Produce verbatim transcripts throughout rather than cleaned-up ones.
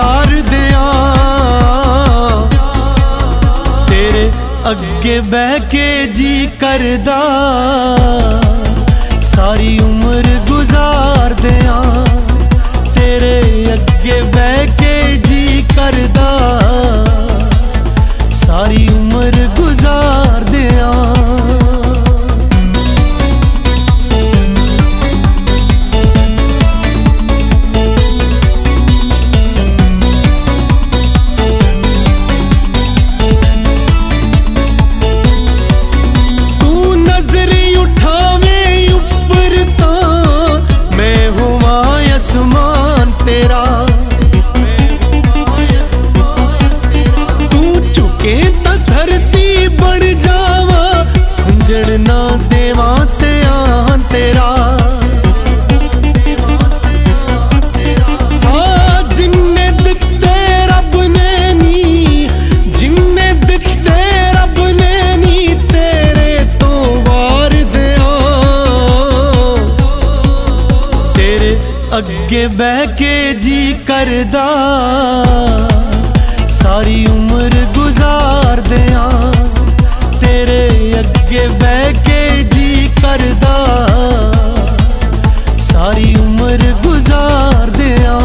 प्यार दिया, तेरे अगे बह के जी करदा सारी उम्र गुजार दिया, तेरे अगे बह के जी करदा सारी उम्र गुजार दिया। ना देवा त्यान तेरा सा जिन्ने दिते रब ने नी, जिन्ने दिते रब ने नी तेरे तो वार दिया, तेरे अगे बह के जी करदा सारी उम्र गुजार दिया, तेरे अगे बह के जी करदा सारी उम्र गुजार दिया।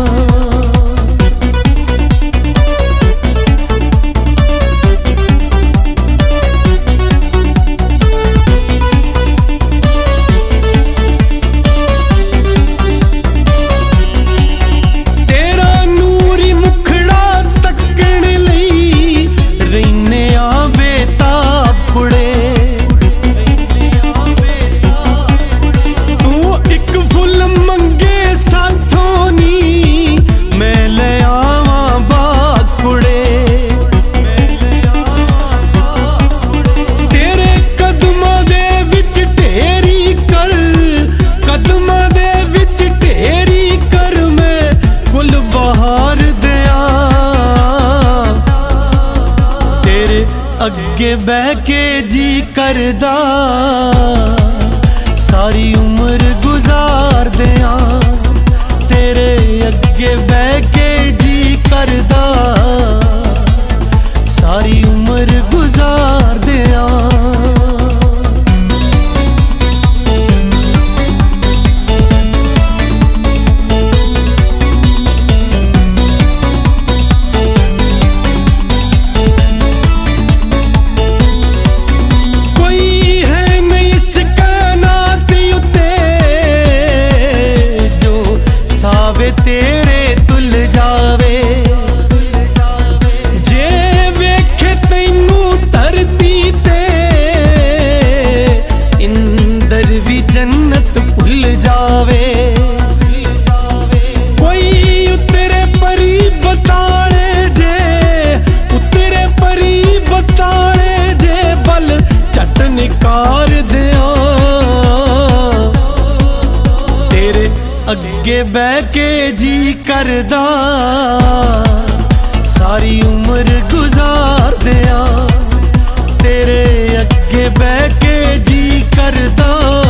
तेरा नूरी मुखड़ा तकण लई रहीने आवे ताब कुड़े, अगे बह के जी करदा सारी उम्र गुजार दिया, तेरे अगे बह के जी करदा सारी उम्र गुजार दिया। तेरे तुल जावे जे वेखे तैनू धरती ते इंदर भी जन्नत भुल जावे, कोई उतरे परी बताए जे, उतरे परी बताए जे बल झट निकार दिया, तेरे अगे बह के जी करदा सारी उम्र गुजार दिया, तेरे अगे बह के जी करदा